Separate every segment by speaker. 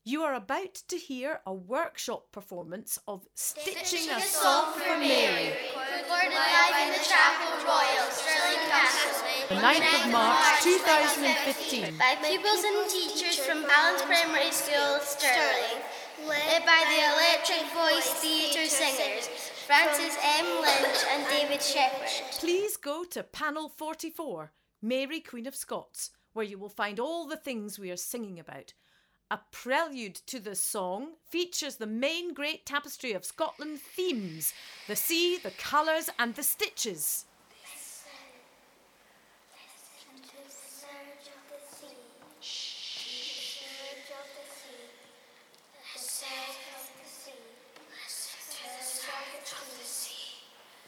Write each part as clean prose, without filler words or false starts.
Speaker 1: You are about to hear a workshop performance of Stitching a Song for Mary,
Speaker 2: recorded live in the Chapel Royal, Stirling Castle,
Speaker 1: the 9th of March 2015,
Speaker 2: by pupils and teachers from Balance Primary School, Stirling, led by the Electric Voice Theatre singers, Francis M. Lynch and David Shepherd.
Speaker 1: Please go to panel 44, Mary, Queen of Scots, where you will find all the things we are singing about. A prelude to the song features the main great tapestry of Scotland themes, the sea, the colours and the stitches.
Speaker 3: Listen to the surge of the sea. Shh. The surge of the sea. The surge of the sea. Listen to the surge of the sea.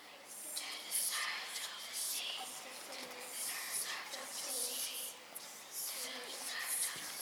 Speaker 3: To the surge of the sea. To the surge of the sea. To the surge of the sea.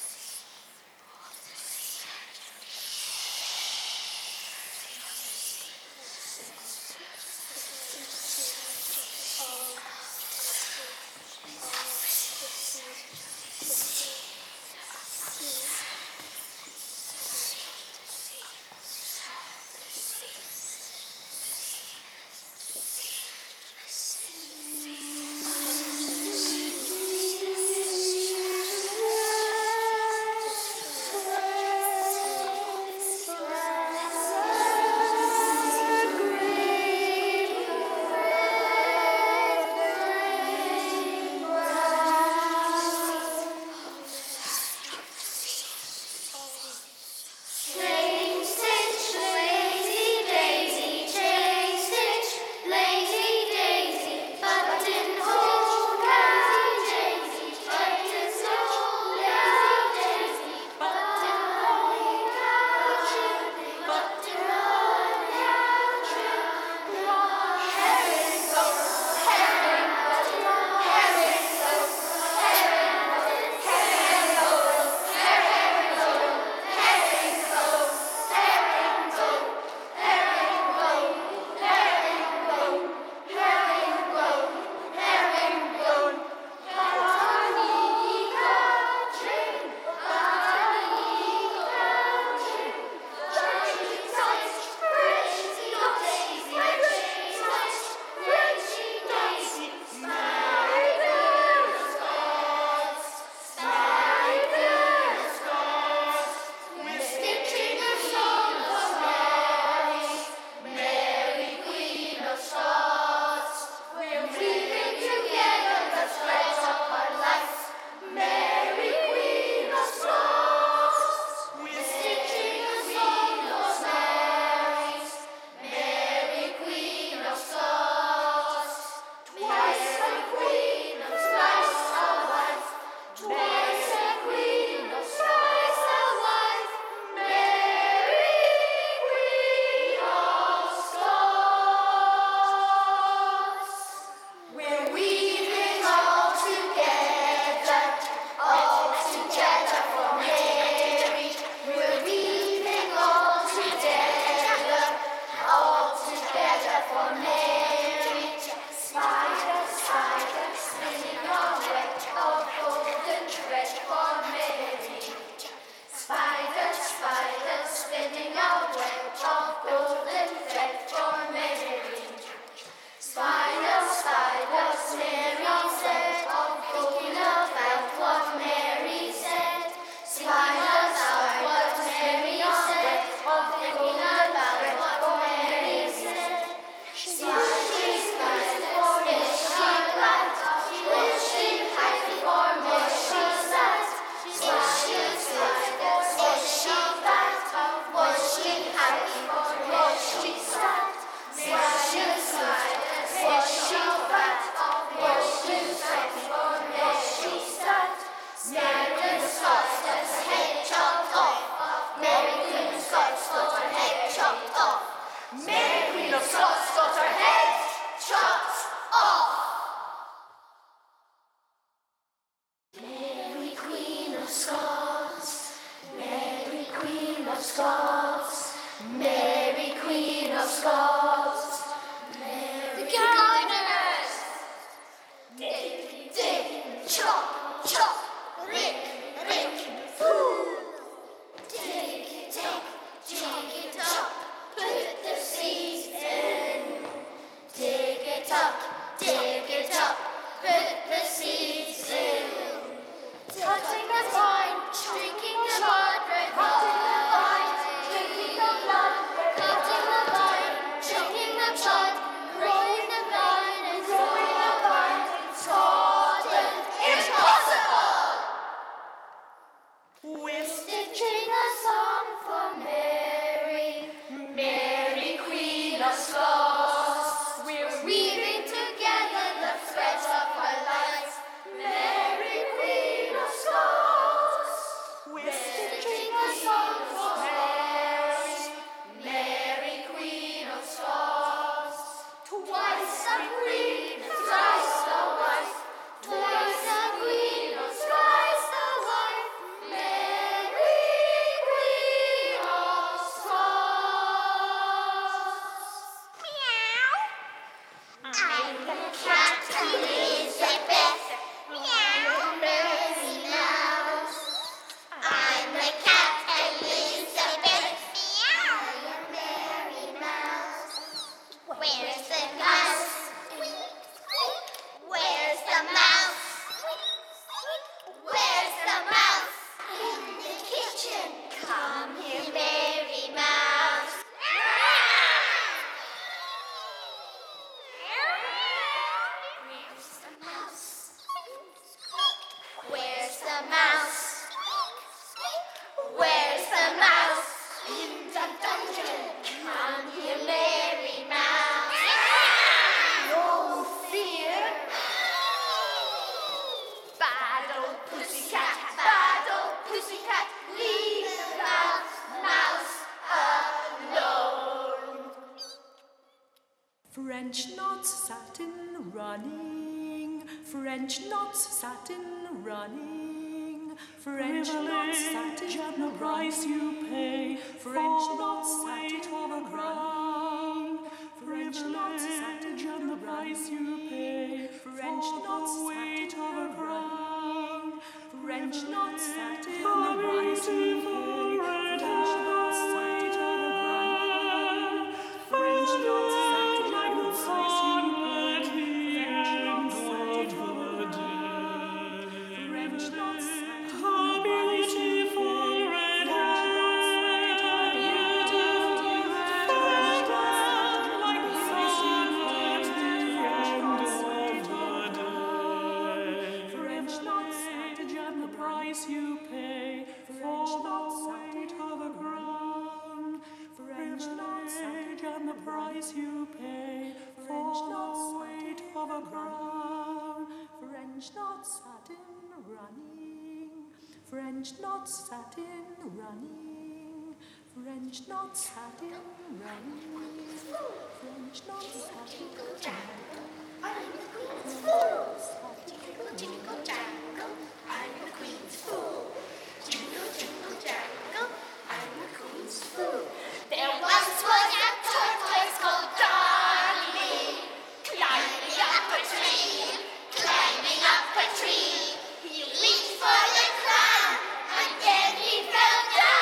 Speaker 3: Chop, chop, rick, rick, fool. Dig, We're stitching a song for Mary, Mary Queen of Scots. We're weaving together the threads of her life, Mary Queen of Scots. We're stitching a song for Mary, Mary Queen of Scots. Twice a queen, thrice a wife, twice a queen, thrice a wife, Mary Queen of Scots. Meow. I'm the cat Elizabeth. Meow, Mary Mouse. I'm the cat Elizabeth. Meow, Mary Mouse. Where's the mouse? Where's the mouse? Where's the mouse? In the kitchen. Come here, Mary Mouse. Where's the mouse? Where's the mouse? Where's the mouse? In the dungeon. Come here, Mary Mouse. No fear. Bad old pussycat, leave the mouse alone.
Speaker 4: French knots, satin running, French knots, satin running, French knots, satin and the price you pay, French knots, satin running, French knots, satin and the price you pay, French knots, satin running, French knots, satin and the price you pay, French knots, satin running, French knots, satin and the price you pay, French knots, satin running, French knots, how beautiful red hair, beautiful like the sun at the end of the day. French knots, satin and the price you pay, for the weight of a crown. French knots, satin and the price you pay, for the weight of a crown. French knots, satin running, French knots, satin running, French knots, satin running, French knots, satin running.
Speaker 3: I'm the Queen's fool. Jingle, jingle, jangle. I'm the Queen's fool. Jingle, jingle, jangle. I'm the Queen's fool. There once was a tortoise called Darling, climbing up a tree, climbing up a tree. He reached for the crown, and then he fell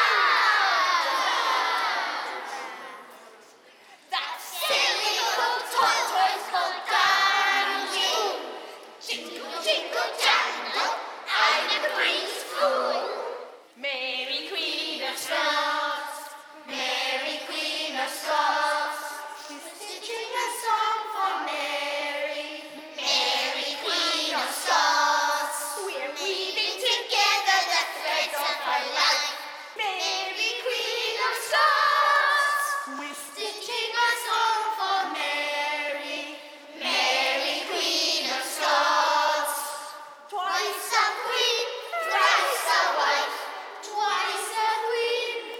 Speaker 3: down. That silly old tortoise called Darling. Jingle, jingle, jangle, I'm the Queen's fool. Mary Queen of Scots, Mary Queen of Scots. We're stitching a song for Mary, Mary Queen of Scots. We're weaving together the threads of her life, Mary Queen of Scots. We're stitching a song for Mary, Mary Queen of Scots. Twice a queen, thrice a wife, twice a queen,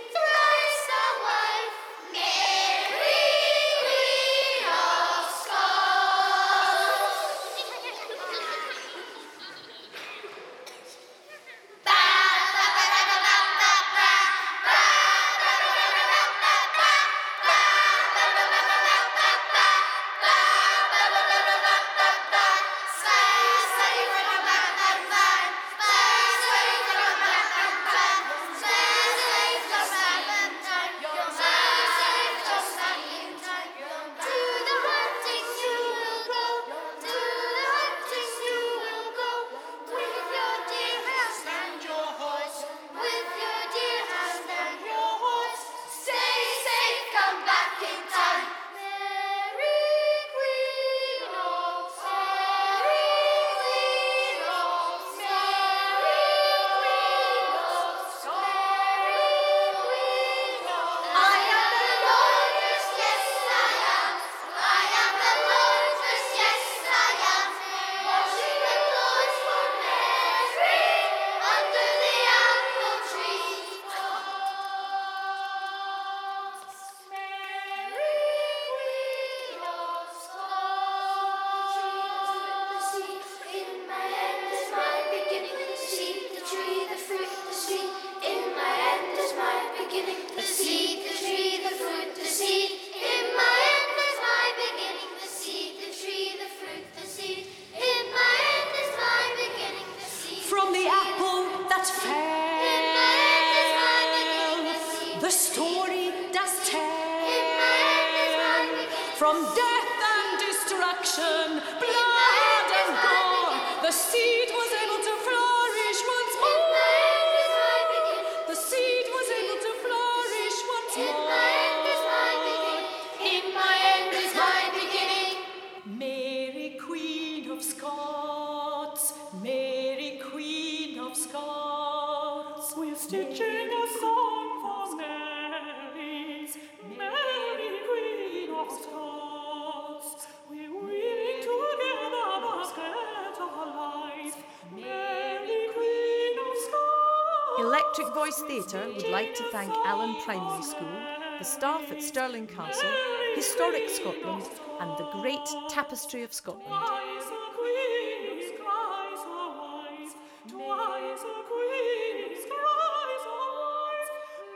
Speaker 1: story does tell. From death and destruction, blood and gore, the seed was able to flourish once more. The seed was able to flourish once more. In my end is my beginning. Mary, Queen of Scots, Mary, Queen of Scots.
Speaker 4: We're stitching a song for Mary, Mary, Queen of Scots. We're weaving together the thread of her life, Mary, Queen of Scots.
Speaker 1: Electric Voice Theatre would like to thank Allen Primary School, the staff at Stirling Castle, Historic Scotland, and the Great Tapestry of Scotland.
Speaker 4: Twice a queen, thrice a wise, twice a queen, thrice a wise,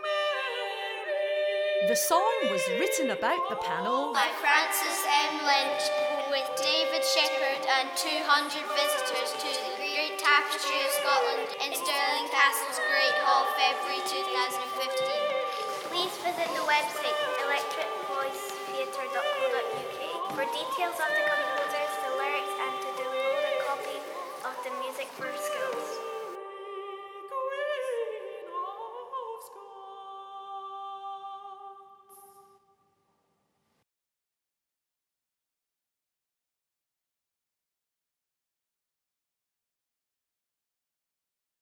Speaker 4: Mary.
Speaker 1: The song was written about the panel
Speaker 2: By Francis M. Lynch, with David Shepherd and 200 visitors to the Great Tapestry of Scotland in Stirling